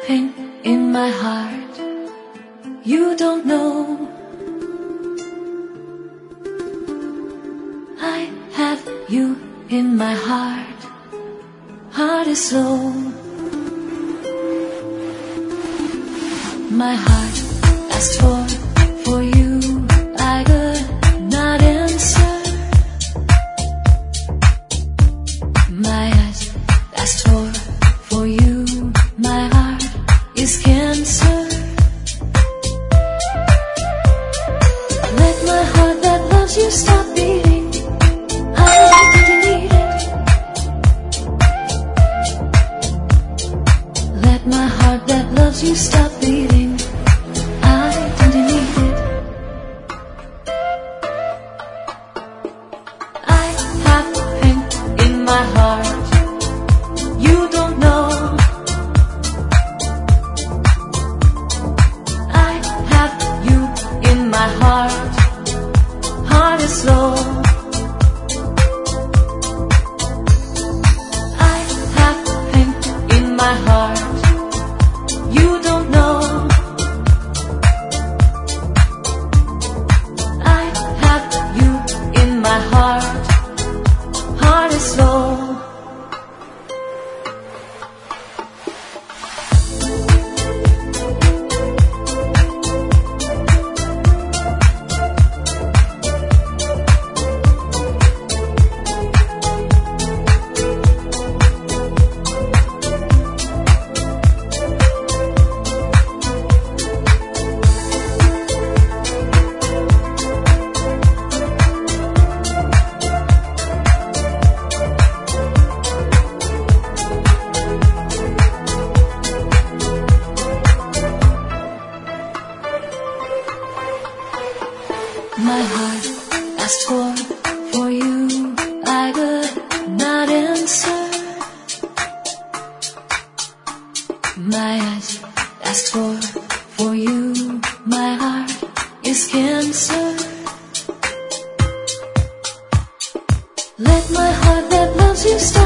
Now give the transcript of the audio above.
pain in my heart. You don't know. I have you in my heart. Heart is slow. My heart asked for you. I could not answer. My eyes asked for you. My heart is cancer. Let my heart that loves you stop beating. I didn't need it. Let my heart that loves you stop beating. I didn't need it. I have pain in my heart. You don't know. I have you in my heart. Heart is slow. I have pain in my heart. You don't know. I have you in my heart. Heart is slow. My heart asked for you. I could not answer. My eyes asked for you. My heart is cancer. Let my heart that loves you stop